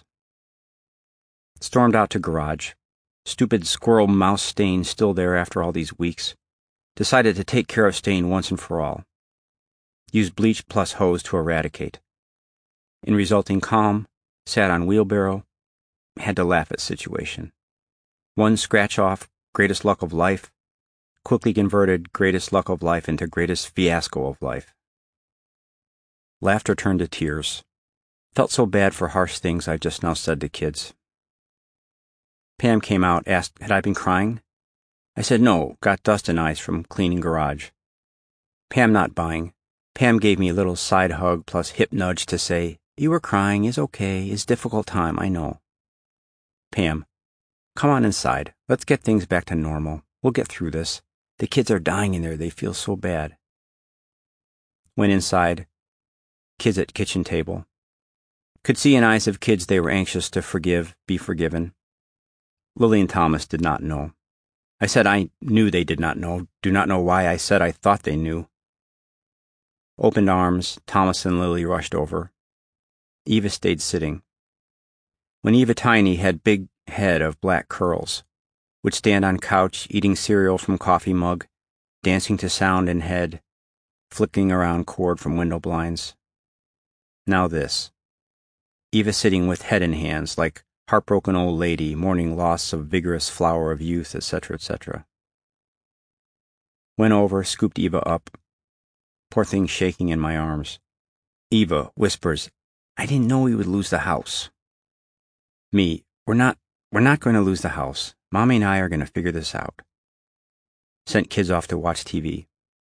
Stormed out to garage. Stupid squirrel mouse stain still there after all these weeks. Decided to take care of stain once and for all. Used bleach plus hose to eradicate. In resulting calm, sat on wheelbarrow, had to laugh at situation. One scratch off, greatest luck of life, quickly converted greatest luck of life into greatest fiasco of life. Laughter turned to tears. Felt so bad for harsh things I just now said to kids. Pam came out, asked, had I been crying? I said no, got dust in eyes from cleaning garage. Pam not buying. Pam gave me a little side hug plus hip nudge to say, "You were crying, is okay, it's difficult time, I know." Pam, "Come on inside. Let's get things back to normal. We'll get through this. The kids are dying in there. They feel so bad." Went inside. Kids at kitchen table. Could see in eyes of kids they were anxious to forgive, be forgiven. Lily and Thomas did not know. I said I knew they did not know. Do not know why I said I thought they knew. Opened arms, Thomas and Lily rushed over. Eva stayed sitting. When Eva tiny had big head of black curls, would stand on couch eating cereal from coffee mug, dancing to sound in head, flicking around cord from window blinds. Now this. Eva sitting with head in hands like heartbroken old lady mourning loss of vigorous flower of youth, etc., etc. Went over, scooped Eva up. Poor thing shaking in my arms. Eva whispers, "I didn't know we would lose the house." Me, we're not going to lose the house. Mommy and I are going to figure this out. Sent kids off to watch TV.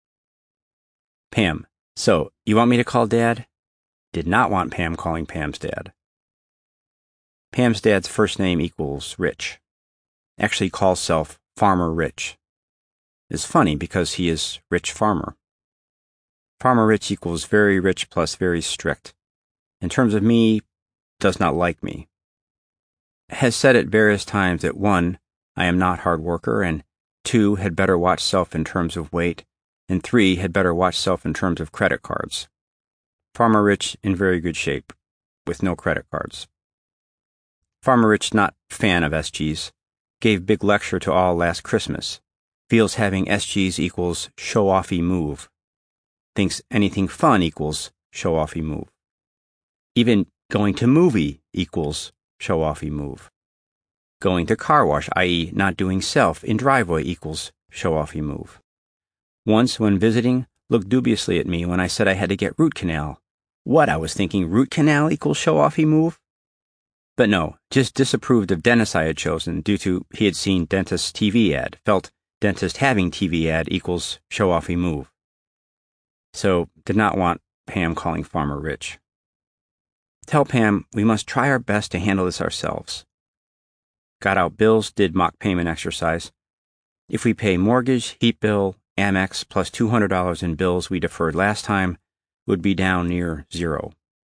Pam, so, you want me to call Dad? Did not want Pam calling Pam's dad. Pam's dad's first name equals Rich. Actually calls self Farmer Rich. It's funny because he is Rich Farmer. Farmer Rich equals very rich plus very strict. In terms of me, does not like me. Has said at various times that 1, I am not hard worker, and 2, had better watch self in terms of weight, and 3, had better watch self in terms of credit cards. Farmer Rich in very good shape, with no credit cards. Farmer Rich not fan of SGs. Gave big lecture to all last Christmas. Feels having SGs equals show-offy move. Thinks anything fun equals show-offy move. Even going to movie equals show-offy move. Going to car wash, i.e. not doing self in driveway equals show-offy move. Once, when visiting, looked dubiously at me when I said I had to get root canal. What, I was thinking root canal equals show-offy move? But no, just disapproved of dentist I had chosen due to he had seen dentist's TV ad, felt dentist having TV ad equals show-offy move. So, did not want Pam calling Farmer Rich. Tell Pam we must try our best to handle this ourselves. Got out bills, did mock payment exercise. If we pay mortgage, heat bill, Amex plus $200 in bills we deferred last time, would be down near zero.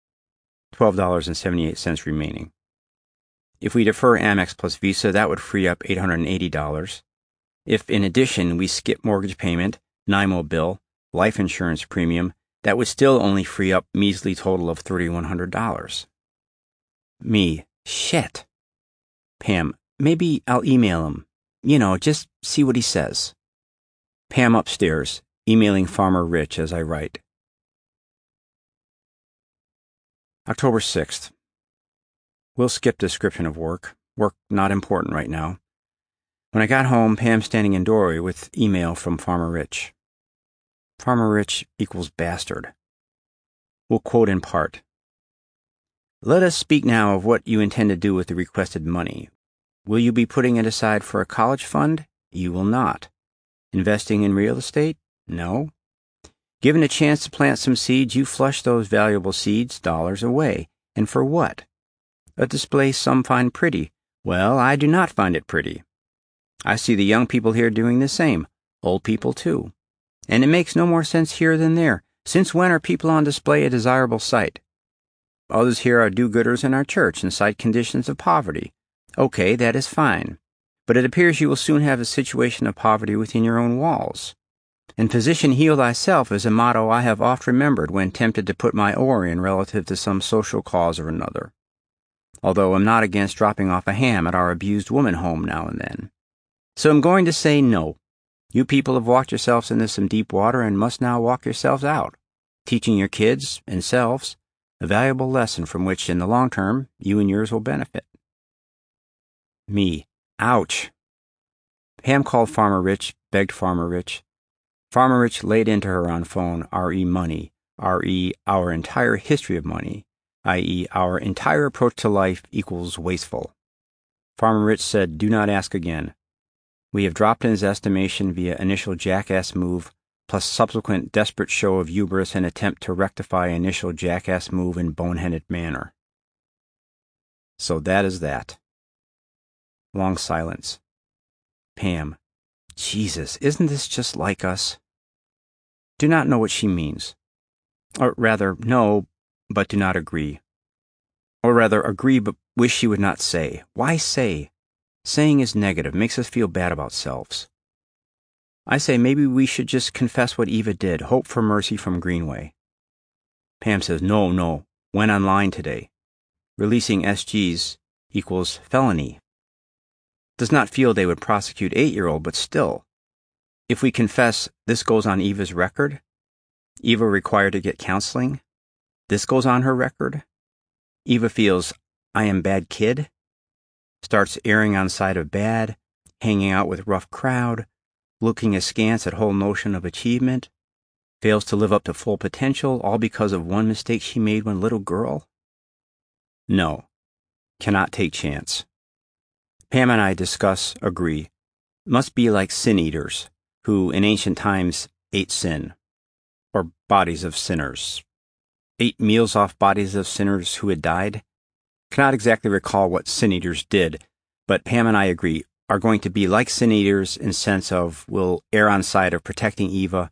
$12.78 remaining. If we defer Amex plus Visa, that would free up $880. If, in addition, we skip mortgage payment, NIMO bill, life insurance premium, that would still only free up measly total of $3,100. Me, shit. Pam, maybe I'll email him. Just see what he says. Pam upstairs, emailing Farmer Rich as I write. October 6th. We'll skip description of work. Work not important right now. When I got home, Pam standing in doorway with email from Farmer Rich. Farmer Rich equals bastard. We'll quote in part. Let us speak now of what you intend to do with the requested money. Will you be putting it aside for a college fund? You will not. Investing in real estate? No. Given a chance to plant some seeds, you flush those valuable seeds, dollars, away. And for what? A display some find pretty. Well, I do not find it pretty. I see the young people here doing the same, old people too. And it makes no more sense here than there. Since when are people on display a desirable sight? Others here are do-gooders in our church and cite conditions of poverty. Okay, that is fine. But it appears you will soon have a situation of poverty within your own walls. And physician, heal thyself is a motto I have oft remembered when tempted to put my oar in relative to some social cause or another. Although I'm not against dropping off a ham at our abused woman home now and then. So I'm going to say no. You people have walked yourselves into some deep water and must now walk yourselves out, teaching your kids and selves a valuable lesson from which, in the long term, you and yours will benefit. Me. Ouch. Pam called Farmer Rich, begged Farmer Rich. Farmer Rich laid into her on phone, R.E. money, R.E. our entire history of money, i.e. our entire approach to life equals wasteful. Farmer Rich said, do not ask again. We have dropped in his estimation via initial jackass move, plus subsequent desperate show of hubris and attempt to rectify initial jackass move in boneheaded manner. So that is that. Long silence. Pam. Jesus, isn't this just like us? Do not know what she means. Or rather, know, but do not agree. Or rather, agree, but wish she would not say. Why say? Saying is negative, makes us feel bad about selves. I say maybe we should just confess what Eva did, hope for mercy from Greenway. Pam says, no, went online today. Releasing SGs equals felony. Does not feel they would prosecute 8-year-old, but still. If we confess this goes on Eva's record, Eva required to get counseling, this goes on her record. Eva feels, I am bad kid, starts erring on side of bad, hanging out with rough crowd, looking askance at whole notion of achievement, fails to live up to full potential, all because of one mistake she made when little girl. No, cannot take chance. Pam and I discuss, agree, must be like sin-eaters, who in ancient times ate sin, or bodies of sinners. Ate meals off bodies of sinners who had died. Cannot exactly recall what sin-eaters did, but Pam and I agree, are going to be like sin-eaters in sense of will err on side of protecting Eva,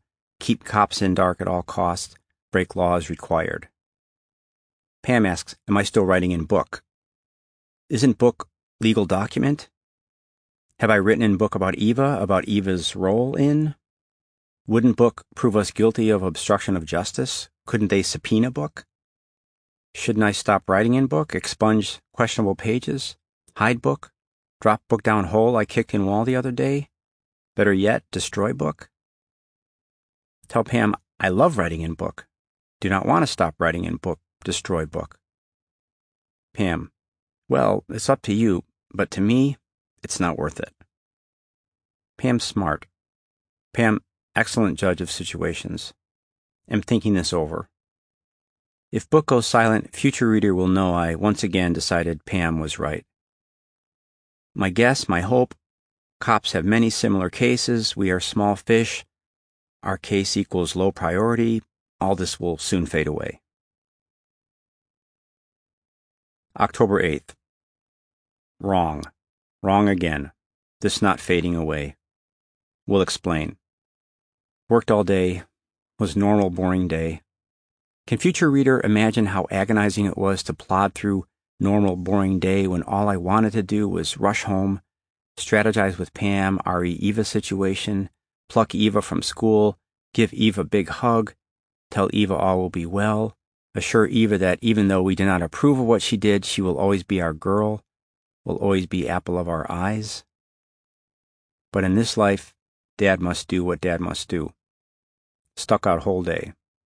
keep cops in dark at all costs, break laws required. Pam asks, am I still writing in book? Isn't book legal document? Have I written in book about Eva's role in? Wouldn't book prove us guilty of obstruction of justice? Couldn't they subpoena book? Shouldn't I stop writing in book, expunge questionable pages, hide book, drop book down hole I kicked in wall the other day? Better yet, destroy book? Tell Pam, I love writing in book. Do not want to stop writing in book, destroy book. Pam, well, it's up to you, but to me, it's not worth it. Pam's smart. Pam, excellent judge of situations. Am thinking this over. If book goes silent, future reader will know I once again decided Pam was right. My guess, my hope, cops have many similar cases. We are small fish. Our case equals low priority. All this will soon fade away. October 8th. Wrong. Wrong again. This not fading away. Will explain. Worked all day. Was normal, boring day. Can future reader imagine how agonizing it was to plod through normal, boring day when all I wanted to do was rush home, strategize with Pam, Eva situation, pluck Eva from school, give Eva a big hug, tell Eva all will be well, assure Eva that even though we do not approve of what she did, she will always be our girl, will always be apple of our eyes. But in this life, Dad must do what Dad must do. Stuck out whole day.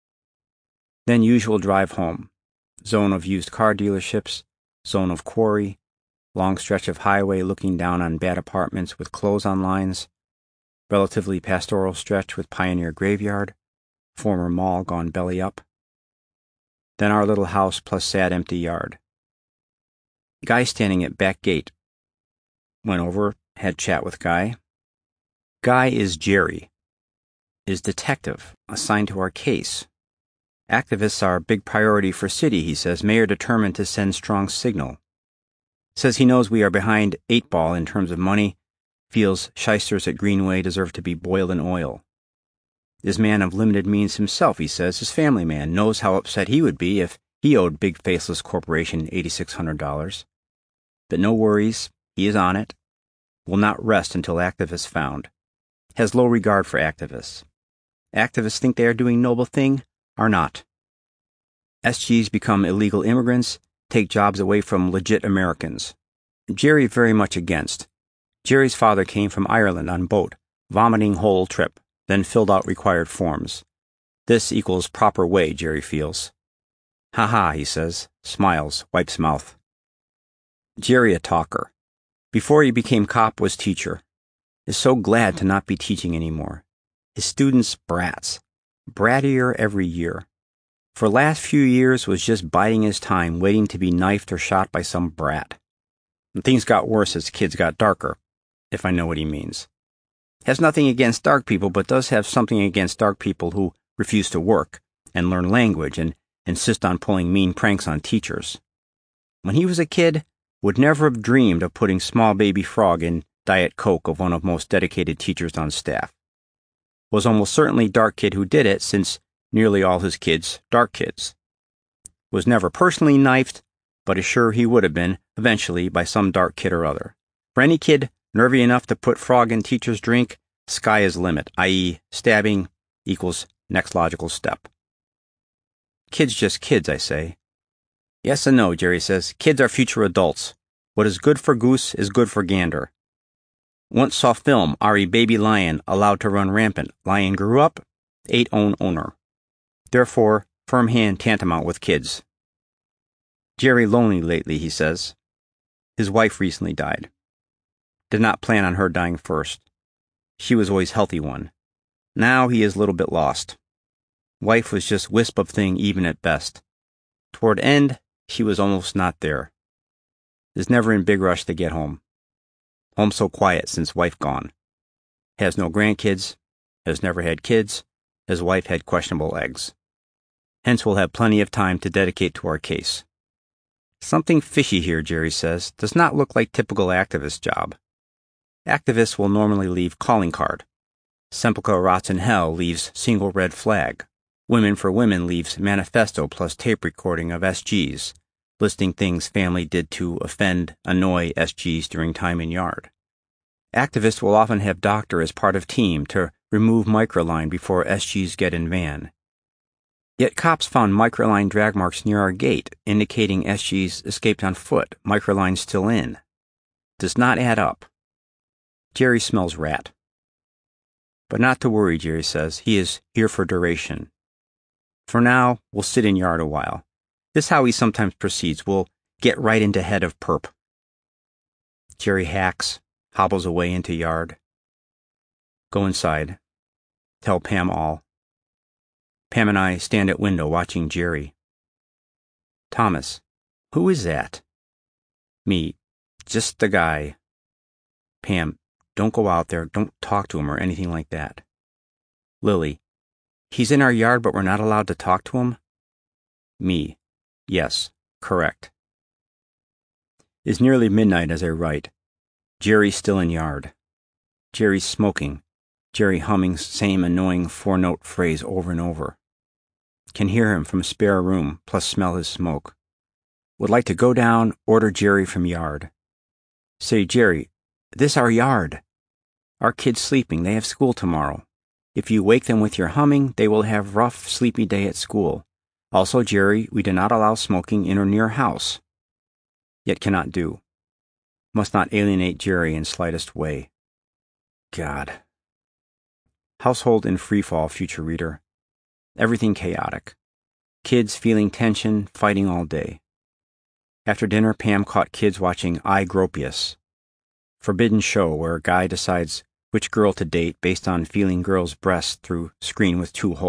Then usual drive home. Zone of used car dealerships, zone of quarry, long stretch of highway looking down on bad apartments with clothes on lines, relatively pastoral stretch with Pioneer Graveyard, former mall gone belly up. Then our little house plus sad empty yard. Guy standing at back gate. Went over, had chat with Guy. Guy is Jerry. Is detective, assigned to our case. Activists are a big priority for city, he says. Mayor determined to send strong signal. Says he knows we are behind 8 ball in terms of money. Feels shysters at Greenway deserve to be boiled in oil. Is man of limited means himself, he says. His family man knows how upset he would be if he owed Big Faceless Corporation $8,600. But no worries. He is on it. Will not rest until activists found. Has low regard for activists. Activists think they are doing noble thing. Are not. SGs become illegal immigrants, take jobs away from legit Americans. Jerry very much against. Jerry's father came from Ireland on boat, vomiting whole trip, then filled out required forms. This equals proper way, Jerry feels. Ha ha, he says, smiles, wipes mouth. Jerry a talker. Before he became cop was teacher. Is so glad to not be teaching anymore. His students brats. Brattier every year. For last few years was just biding his time, waiting to be knifed or shot by some brat. And things got worse as kids got darker, if I know what he means. Has nothing against dark people, but does have something against dark people who refuse to work and learn language and insist on pulling mean pranks on teachers. When he was a kid, would never have dreamed of putting small baby Frog in Diet Coke of one of most dedicated teachers on staff. Was almost certainly dark kid who did it, since nearly all his kids dark kids. Was never personally knifed, but is sure he would have been, eventually, by some dark kid or other. For any kid nervy enough to put Frog in teacher's drink, sky is limit, i.e. stabbing equals next logical step. Kids just kids, I say. Yes and no, Jerry says. Kids are future adults. What is good for goose is good for gander. Once saw film, Ari baby lion allowed to run rampant. Lion grew up, ate own owner. Therefore, firm hand tantamount with kids. Jerry lonely lately, he says. His wife recently died. Did not plan on her dying first. She was always healthy one. Now he is a little bit lost. Wife was just wisp of thing even at best. Toward end, she was almost not there. Is never in big rush to get home. Home so quiet since wife gone. Has no grandkids. Has never had kids. His wife had questionable eggs. Hence we'll have plenty of time to dedicate to our case. Something fishy here, Jerry says. Does not look like typical activist job. Activists will normally leave calling card. Sepulchre Rots in Hell leaves single red flag. Women for Women leaves manifesto plus tape recording of SGs, listing things family did to offend, annoy SGs during time in yard. Activists will often have doctor as part of team to remove microline before SGs get in van. Yet cops found microline drag marks near our gate, indicating SGs escaped on foot, microline still in. Does not add up. Jerry smells rat. But not to worry, Jerry says. He is here for duration. For now, we'll sit in yard a while. This is how he sometimes proceeds. We'll get right into head of perp. Jerry hacks, hobbles away into yard. Go inside. Tell Pam all. Pam and I stand at window watching Jerry. Thomas, who is that? Me, just the guy. Pam, don't go out there, don't talk to him or anything like that. Lily, he's in our yard but we're not allowed to talk to him? Me, yes, correct. It's nearly midnight as I write. Jerry's still in yard. Jerry's smoking. Jerry humming same annoying 4-note phrase over and over. Can hear him from spare room, plus smell his smoke. Would like to go down, order Jerry from yard. Say, Jerry, this our yard. Our kids sleeping, they have school tomorrow. If you wake them with your humming, they will have rough, sleepy day at school. Also, Jerry, we do not allow smoking in or near house. Yet cannot do. Must not alienate Jerry in slightest way. God. Household in freefall, future reader. Everything chaotic. Kids feeling tension, fighting all day. After dinner, Pam caught kids watching I, Gropius. Forbidden show where a guy decides which girl to date based on feeling girl's breasts through screen with 2 holes.